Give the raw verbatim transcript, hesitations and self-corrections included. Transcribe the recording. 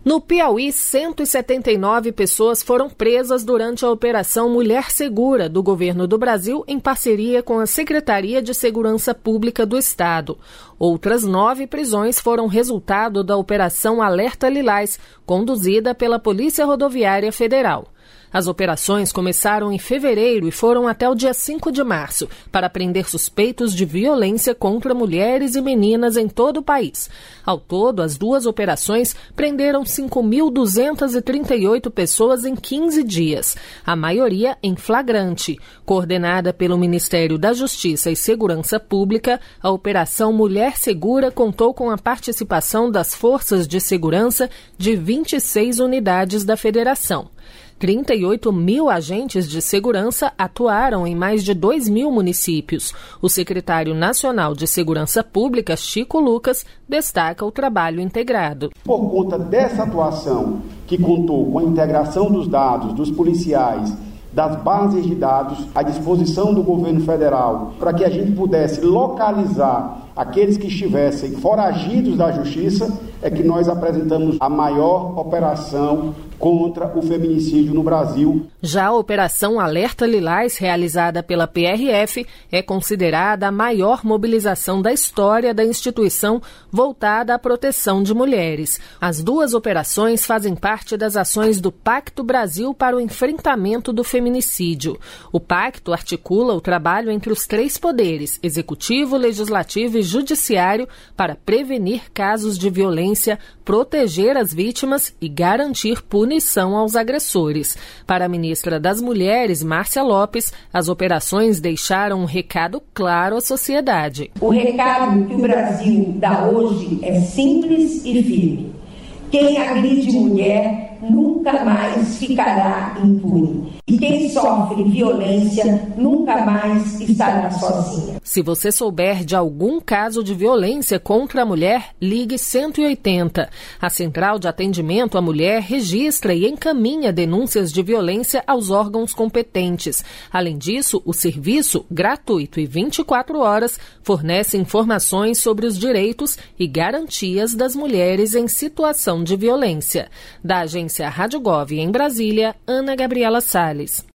No Piauí, cento e setenta e nove pessoas foram presas durante a Operação Mulher Segura do Governo do Brasil em parceria com a Secretaria de Segurança Pública do Estado. Outras nove prisões foram resultado da Operação Alerta Lilás, conduzida pela Polícia Rodoviária Federal. As operações começaram em fevereiro e foram até o dia cinco de março, para prender suspeitos de violência contra mulheres e meninas em todo o país. Ao todo, as duas operações prenderam cinco mil duzentas e trinta e oito pessoas em quinze dias, a maioria em flagrante. Coordenada pelo Ministério da Justiça e Segurança Pública, a Operação Mulher Segura contou com a participação das forças de segurança de vinte e seis unidades da Federação. trinta e oito mil agentes de segurança atuaram em mais de dois mil municípios. O secretário nacional de Segurança Pública, Chico Lucas, destaca o trabalho integrado. Por conta dessa atuação, que contou com a integração dos dados dos policiais, das bases de dados à disposição do governo federal, para que a gente pudesse localizar aqueles que estivessem foragidos da justiça, é que nós apresentamos a maior operação contra o feminicídio no Brasil. Já a Operação Alerta Lilás, realizada pela P R F, é considerada a maior mobilização da história da instituição voltada à proteção de mulheres. As duas operações fazem parte das ações do Pacto Brasil para o enfrentamento do feminicídio. O pacto articula o trabalho entre os três poderes, executivo, legislativo e judiciário, para prevenir casos de violência, proteger as vítimas e garantir punição aos agressores. Para a ministra das Mulheres, Márcia Lopes, as operações deixaram um recado claro à sociedade. O recado que o Brasil dá hoje é simples e firme. Quem agride mulher nunca mais ficará impune. E quem sofre violência nunca mais estará sozinha. Se você souber de algum caso de violência contra a mulher, ligue cento e oitenta. A Central de Atendimento à Mulher registra e encaminha denúncias de violência aos órgãos competentes. Além disso, o serviço, gratuito e vinte e quatro horas, fornece informações sobre os direitos e garantias das mulheres em situação de violência. Da agência Rádio Gov em Brasília, Ana Gabriela Salles.